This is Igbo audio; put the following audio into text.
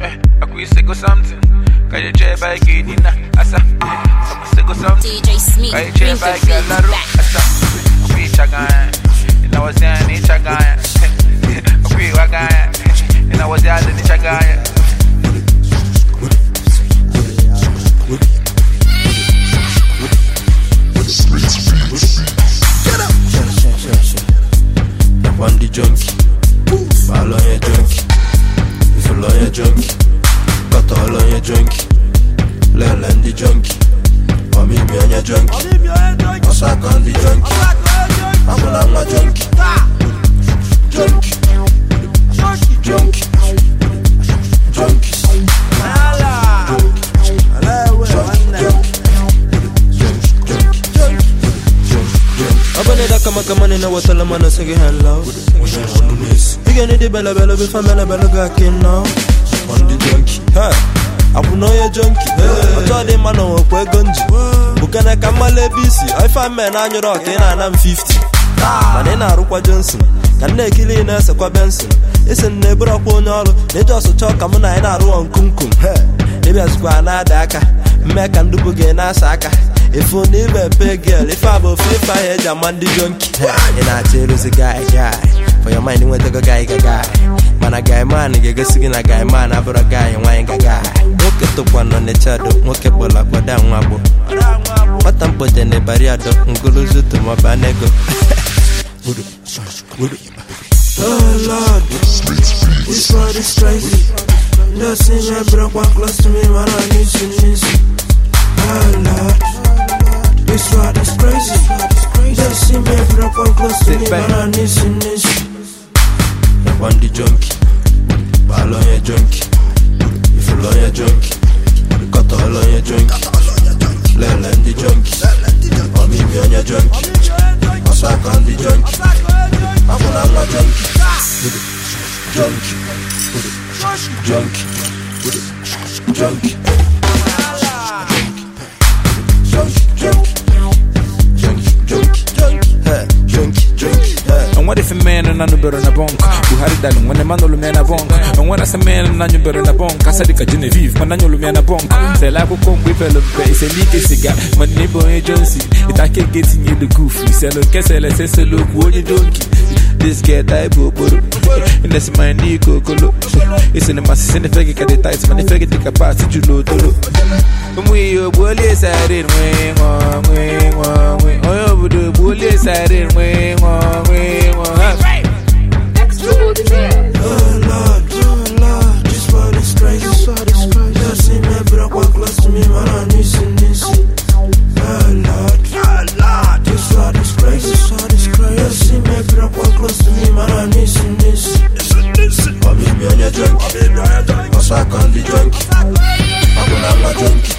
I quit sick or something. Can you try by getting asa? I'm sick or something. DJ Smith, can you try by getting asa? We chagan, and I was there in chagan. We wagan, and I was there in chagan. Get up! One the junkie, ball on your junkie. If you love your junkie, got all on your junkie. Learn the junkie, or me on your junkie. Or suck on the junkie. I'm on my junkie. Junkie, junkie, junkie. Kama nina wasala mana sege hello. You need the bella bella before bella bella gakin now. On the junkie, hey. Abu no ya junkie, hey. I told him man no kwe gunji. Bukana kama lebisi. I find man on your rock and I'm 50. Manena Rukwa Johnson. Can they kill in us a kwa Benson? It's a neighbor of Ponolo. They just talk come on and I run kumkum. Hey. Maybe I square na daka. Make and do bugena saka. If you never pay girl, if I will flip my head, I'm on the junkie. And I tell you, the guy. For your mind, you want to go guy. Man, a guy, man, you get singing a guy, man, about a guy, and wine guy. Look at the one on the shadow, look at what I down my book. What I'm putting the barrier, and go lose it to my banego. Oh Lord, this world is crazy. Just see me broke one close to me, man, I need to. Oh Lord. This world is crazy. Just see me drop one close to me, man, I need some. One the junkie, ball on your junkie. If you love your junkie, cut all on your junkie. Learn the junkie, or me on your junkie. Or suck on the junkie. I'm on my junkie. Junkie, junkie, And what if a man and none better in a bonk? You had it done when a man will man a bonk. And when as a man and none better in a bonk, Casadika Genevieve, Mananul man a bonk. Say, like a conk with a face, a leaky cigar, my neighbor agency. If I can't get in you the goofy, sell a castle, says a look, what you donkey. This get type of and that's my Nico Colo. It's in the mass in the fake at the tights, when the fake take a pass to low to look. We are bullies, I didn't wing on, oh, the bullies, I didn't wing on, Oh Lord, this world is crazy. Just see me broke one close to me, man, I need some. Oh Lord, this world is crazy. Just see me broke one close to me, man, I need some. For me on your junkie, or suck on the junkie. I'm on my junkie.